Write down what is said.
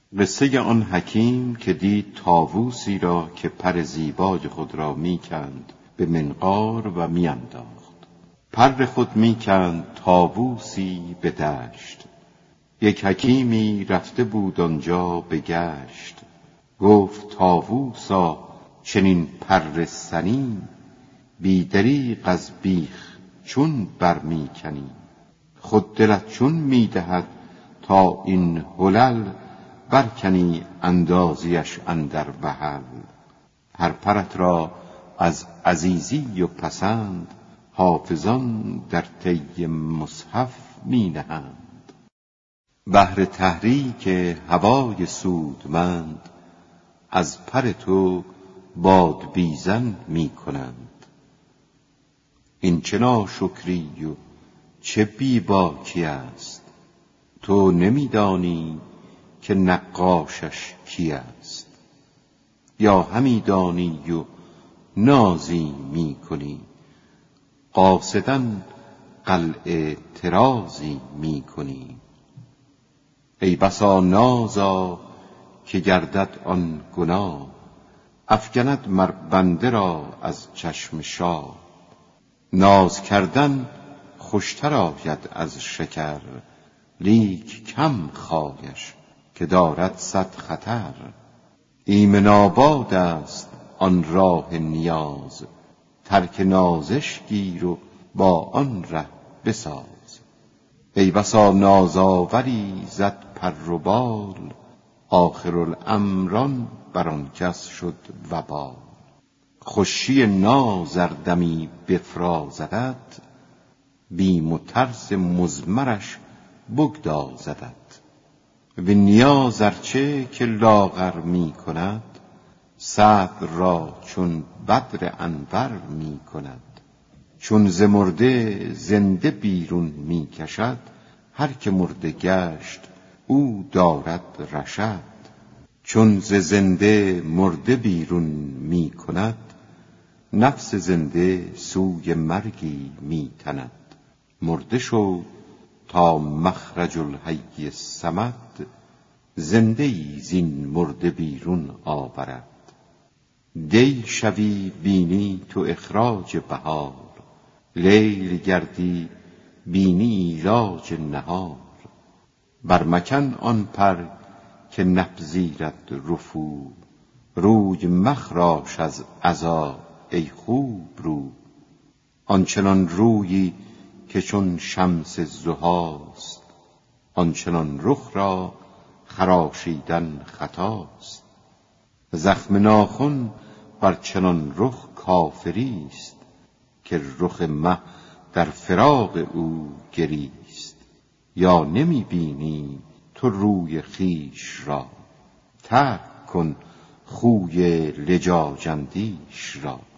قصه آن حکیم که دید طاووسی را که پر زیبای خود را میکند به منقار و میانداخت. پر خود میکند طاووسی به دشت. یک حکیمی رفته بود آنجا به گشت. گفت طاووسا چنین پر سنی، بی دریغ از بیخ چون برمیکنی؟ خود دلت چون میدهد تا این حلل، برکنی اندازیش اندر وحل. هر پرت را از عزیزی و پسند، حافظان در طی مصحف می نهند. بهر تحریک هوای سودمند، از پر تو بادبیزن می کنند. این چه ناشکری و چه بیباکی است، تو نمیدانی که نقاشش کی است؟ یا همی دانی و نازی می کنی، قاصداً قلع طرازی می کنی. ای بسا نازا که گردد آن گناه، افگند مر بنده را از چشم شاه. ناز کردن خوشتر آید از شکر، لیک کم خایش که دارد صد خطر. ایمن آباد است آن راه نیاز، ترک نازش گیر و با آن ره بساز. ای بسا نازآوری زد پر و بال، آخرالامران بر آن کس شد وبال. خوشی ناز ار دمی بفرازدت، بیم و ترس مضمرش بگدازدت. و نیاز ارچه که لاغر می کند، صدر را چون بدر انور می کند. چون ز مرده زنده بیرون می کشد، هر که مرده گشت او دارد رشد. چون ز زنده مرده بیرون می کند، نفس زنده سوی مرگی می تند. مرده شو تا مخرج الحی الصمد، زنده ای زین مرده بیرون آورد. دی شوی بینی تو اخراج بهار، لیل گردی بینی ایلاج نهار. برمکن آن پر که نپذیرد رفو، روی مخراش از عزا ای خوب رو. آنچنان رویی که چون شمس ضحاست، آنچنان رخ را خراشیدن خطاست. زخم ناخن بر چنان رخ کافری است، که رخ مه در فراق او گریست. یا نمی بینی تو روی خویش را، ترک کن خوی لجاج اندیش را.